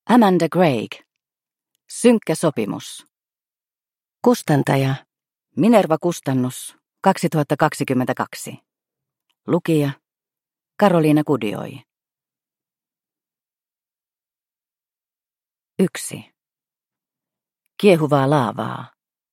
Amanda Craig. Synkkä sopimus. Kustantaja. Minerva Kustannus. 2022. Lukija. Karoliina Kudioi. 1. Kiehuvaa laavaa.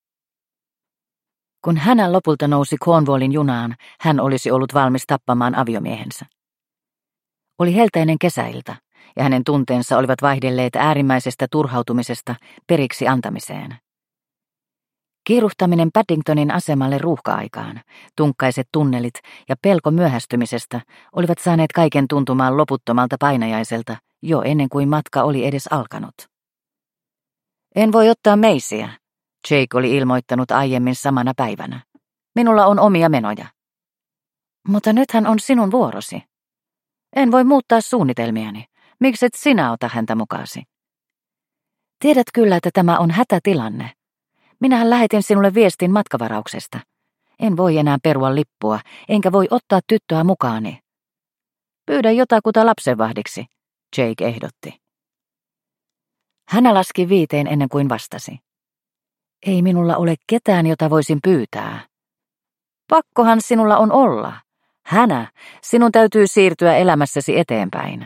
Kun Hannah lopulta nousi Cornwallin junaan, hän olisi ollut valmis tappamaan aviomiehensä. Oli helteinen kesäilta, ja hänen tunteensa olivat vaihdelleet äärimmäisestä turhautumisesta periksi antamiseen. Kiiruhtaminen Paddingtonin asemalle ruuhka-aikaan, tunkkaiset tunnelit ja pelko myöhästymisestä olivat saaneet kaiken tuntumaan loputtomalta painajaiselta jo ennen kuin matka oli edes alkanut. En voi ottaa meisiä, Jake oli ilmoittanut aiemmin samana päivänä. Minulla on omia menoja. Mutta nythän on sinun vuorosi. En voi muuttaa suunnitelmiani. Mikset sinä ota häntä mukaasi? Tiedät kyllä, että tämä on hätätilanne. Minähän lähetin sinulle viestin matkavarauksesta. En voi enää perua lippua, enkä voi ottaa tyttöä mukaani. Pyydä jotakuta lapsenvahdiksi, Jake ehdotti. Hannah laski 5 ennen kuin vastasi. Ei minulla ole ketään, jota voisin pyytää. Pakkohan sinulla on olla. Hannah, sinun täytyy siirtyä elämässäsi eteenpäin.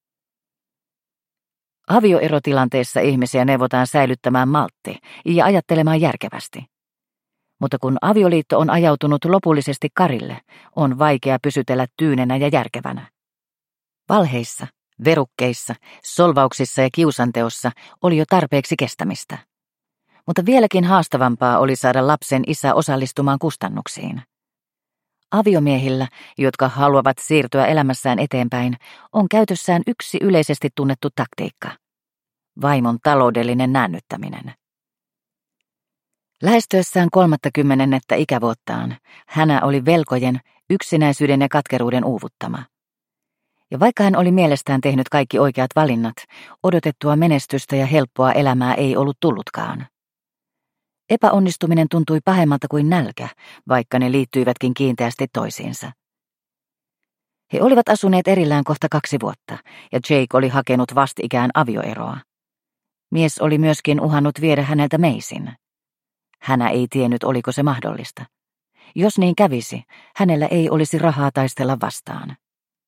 Avioerotilanteessa ihmisiä neuvotaan säilyttämään maltti ja ajattelemaan järkevästi. Mutta kun avioliitto on ajautunut lopullisesti karille, on vaikea pysytellä tyynenä ja järkevänä. Valheissa, verukkeissa, solvauksissa ja kiusanteossa oli jo tarpeeksi kestämistä. Mutta vieläkin haastavampaa oli saada lapsen isä osallistumaan kustannuksiin. Aviomiehillä, jotka haluavat siirtyä elämässään eteenpäin, on käytössään yksi yleisesti tunnettu taktiikka. Vaimon taloudellinen näännyttäminen. Lähestyessään 30. ikävuottaan, Hannah oli velkojen, yksinäisyyden ja katkeruuden uuvuttama. Ja vaikka hän oli mielestään tehnyt kaikki oikeat valinnat, odotettua menestystä ja helppoa elämää ei ollut tullutkaan. Epäonnistuminen tuntui pahemmalta kuin nälkä, vaikka ne liittyivätkin kiinteästi toisiinsa. He olivat asuneet erillään kohta 2 vuotta, ja Jake oli hakenut vastikään avioeroa. Mies oli myöskin uhannut viedä häneltä Maisin. Hannah ei tiennyt, oliko se mahdollista. Jos niin kävisi, hänellä ei olisi rahaa taistella vastaan.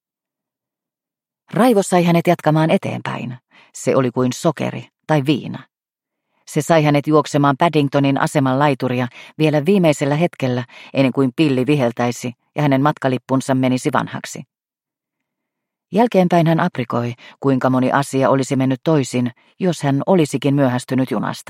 Raivo sai hänet jatkamaan eteenpäin. Se oli kuin sokeri tai viina. Se sai hänet juoksemaan Paddingtonin aseman laituria vielä viimeisellä hetkellä, ennen kuin pilli viheltäisi ja hänen matkalippunsa menisi vanhaksi. Jälkeenpäin hän aprikoi, kuinka moni asia olisi mennyt toisin, jos hän olisikin myöhästynyt junasta.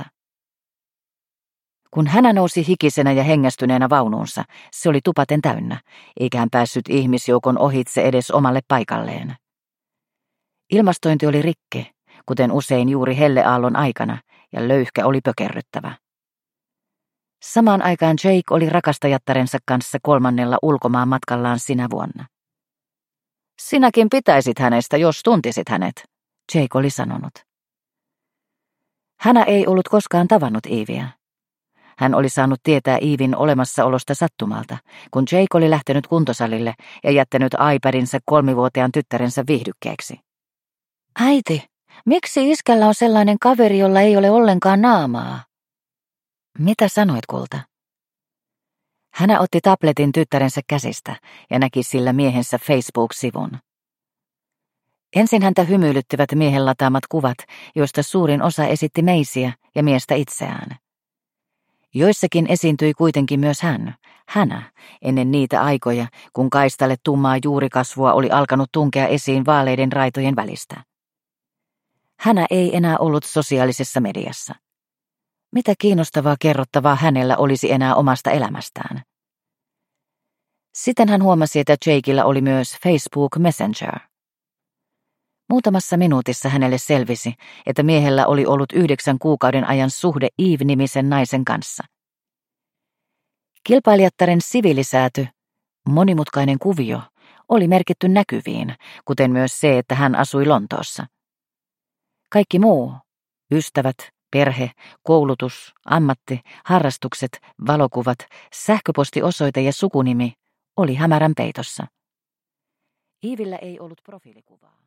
Kun Hannah nousi hikisenä ja hengästyneenä vaunuunsa, se oli tupaten täynnä, eikä hän päässyt ihmisjoukon ohitse edes omalle paikalleen. Ilmastointi oli rikki, kuten usein juuri helleaallon aikana, ja löyhkä oli pökerryttävä. Samaan aikaan Jake oli rakastajattarensa kanssa 3. ulkomaan matkallaan sinä vuonna. Sinäkin pitäisit hänestä, jos tuntisit hänet, Jake oli sanonut. Hannah ei ollut koskaan tavannut Eveä. Hän oli saanut tietää Evin olemassaolosta sattumalta, kun Jake oli lähtenyt kuntosalille ja jättänyt iPadinsa 3-vuotiaan tyttärensä viihdykkeeksi. Äiti, miksi iskällä on sellainen kaveri, jolla ei ole ollenkaan naamaa? Mitä sanoit, kulta? Hannah otti tabletin tyttärensä käsistä ja näki sillä miehensä Facebook-sivun. Ensin häntä hymyilyttivät miehen lataamat kuvat, joista suurin osa esitti Maisiä ja miestä itseään. Joissakin esiintyi kuitenkin myös Hannah, ennen niitä aikoja, kun kaistalle tummaa juurikasvua oli alkanut tunkea esiin vaaleiden raitojen välistä. Hannah ei enää ollut sosiaalisessa mediassa. Mitä kiinnostavaa kerrottavaa hänellä olisi enää omasta elämästään? Sitten hän huomasi, että Jakeillä oli myös Facebook Messenger. Muutamassa minuutissa hänelle selvisi, että miehellä oli ollut 9 kuukauden ajan suhde Eve-nimisen naisen kanssa. Kilpailijattaren siviilisääty, monimutkainen kuvio, oli merkitty näkyviin, kuten myös se, että hän asui Lontoossa. Kaikki muu, ystävät, perhe, koulutus, ammatti, harrastukset, valokuvat, sähköpostiosoite ja sukunimi, oli hämärän peitossa. Evellä ei ollut profiilikuvaa.